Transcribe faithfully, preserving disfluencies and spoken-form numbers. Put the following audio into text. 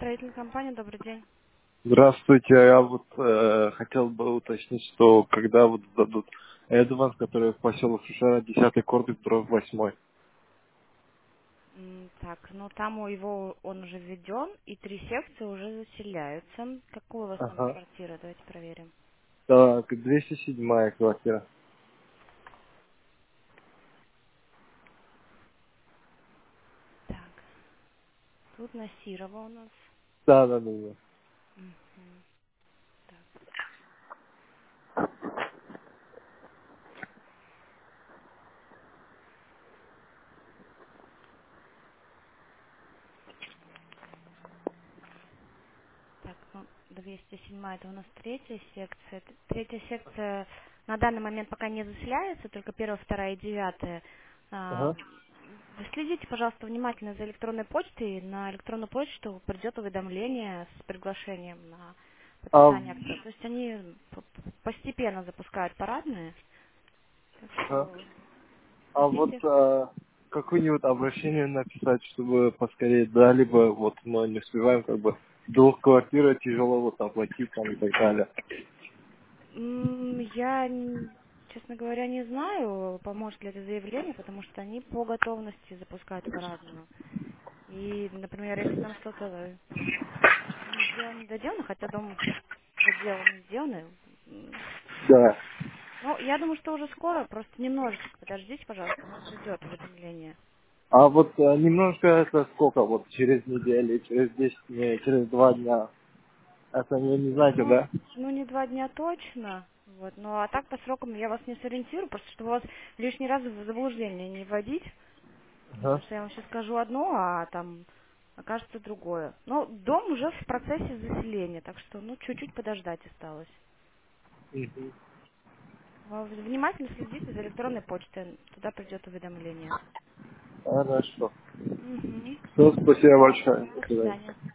строительная компания, добрый день. Здравствуйте, я вот э, хотел бы уточнить, что когда вот дадут Эдванс, который в поселок Шушара, десятый корпус, дробь восьмой. М, Так, ну там у его он уже введен, и три секции уже заселяются. Какой у вас номер Ага. квартиры? Давайте проверим. Так, двести седьмая квартира. Так, тут Насирова у нас. Да, да, да, да. Мгм. Так, так, ну, двести седьмая это у нас третья секция. Т- Третья секция на данный момент пока не заселяется, только первая, вторая и девятая. А, Ага. Вы следите, пожалуйста, внимательно за электронной почтой. На электронную почту придет уведомление с приглашением на А, в- подписание акта. То есть они п- п- постепенно запускают парадные. Так ага. что А вот ждите. э, какое-нибудь обращение написать, чтобы поскорее дали бы, вот мы не успеваем, как бы, долг квартиры тяжело вот оплатить там и так далее. М, Я, н- честно говоря, не знаю, поможет ли это заявление, потому что они по готовности запускают парадную. И, например, если нам что-то не сделано, не доделано, хотя дом доделан и сделаны, м, Да. ну, я думаю, что уже скоро, просто немножечко подождите, пожалуйста, но придет уведомление. А вот э, немножко это сколько, вот через неделю, через десять дней, через два дня. Это не, не знаете, Ну, да? ну не два дня точно, вот, ну а так по срокам я вас не сориентирую, просто чтобы вас лишний раз в заблуждение не вводить, потому Ага. что я вам сейчас скажу одно, а там окажется другое. Но дом уже в процессе заселения, так что, ну, чуть-чуть подождать осталось. Мгм. Вы внимательно следите за электронной почтой, туда придет уведомление. Хорошо. Угу. Все, спасибо большое. До До свидания. свидания.